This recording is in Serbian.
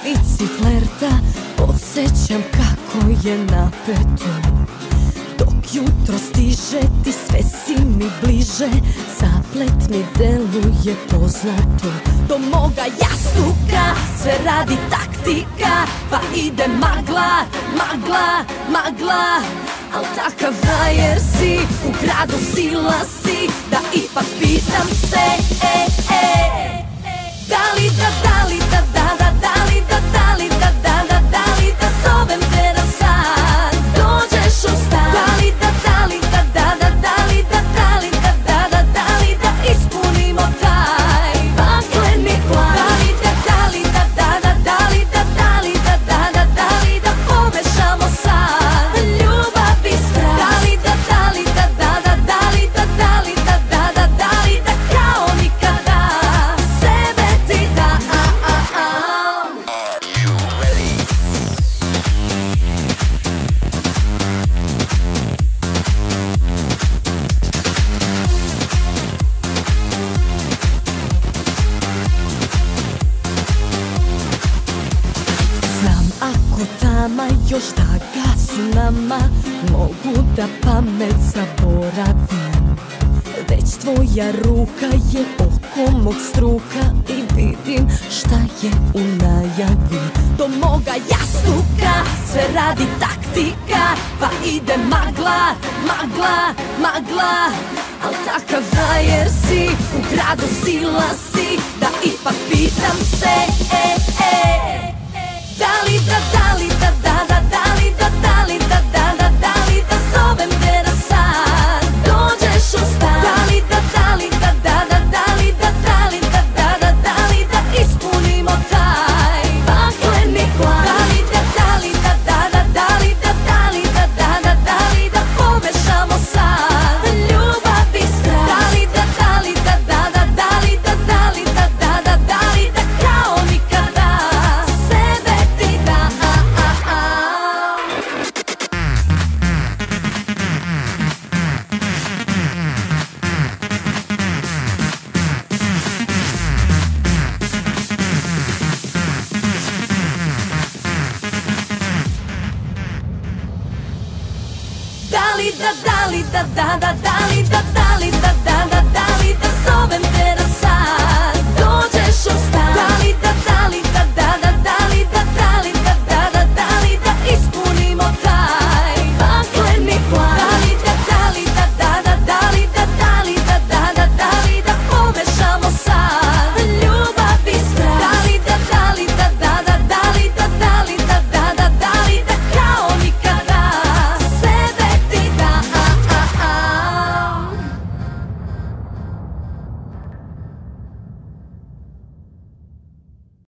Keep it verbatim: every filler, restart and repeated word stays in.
ivici flerta Podsećam kako je napeto Dok jutro stiže ti sve si mi bliže Zaplet mi deluje poznato Do moga jastuka sve radi taktika Pa ide magla, magla, magla Al takav frajer si, u gradu sila si Da ipak pitam se, e, e Da li da, da li da, da, da, da li da, da li da, da, da, da li da Zovem te na sad, dođeš u stan Da li da, da li da, da, da, da li da, da li da, da, da, da li da Ispunimo taj bakleni plan Da li da, da li da, da, da, da li da, da li da, da, da, da li da Pomešamo sad ljubav i strah Da li da, da li da, da, da, da li da, da li da, da, da, da li da Kao nikada sebe ti dam Znam ako tama još da gasu nama Mogu da pamet zaboravim Već tvoja ruka je oko mog struka I vidim šta je u najavi Do moga jastuka sve radi taktika Pa ide magla, magla, magla Al takav frajer si, u gradu sila si Da ipak pitam se, e, e Da li da, da li da, da, da, da li da, da li da, da, da, da li da Zovem te na sad, dođeš u stan Da li da, da li da, da, da, da li da, da li da, da, da, da li da Ispunimo taj bakleni plan Da li da, da li da, da, da, da li da, da li da, da, da, da li da Pomešamo sad ljubav i strah Da li da, da li da, da, da, da li da, da li da, da, da, da li da Kao nikada sebe ti dam Da li da, da li da, da, da, da li da, da li da, da, da, da li da Zovem te na